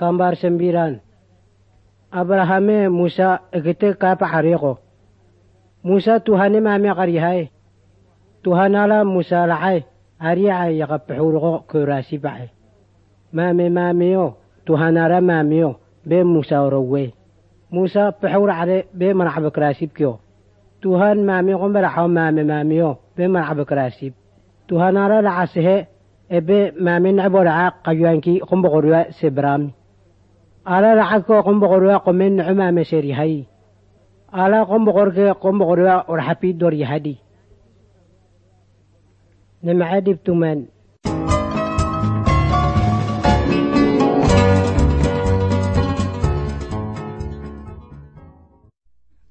kambar sembilan. Abrahame Musa egete kapa hariko. Musa Tuhane mami qarihai. Tuhanala Musa la'ai. Ariya yakapahuro kurasi bae. Mami Tuhanara mamiyo be Musa orowe. Musa pahura ale be marhaba krasib kyo. Tuhan mami qombara haw mamiyo be marhaba krasib. Tuhanara la'asehe ebe mami nabora qayyanki qombogorwa sebrami. Ala la'ako qombogorwa qomen umame seri hay. Ala qombogorwa orhapi dor yahadi. Nama adib tuman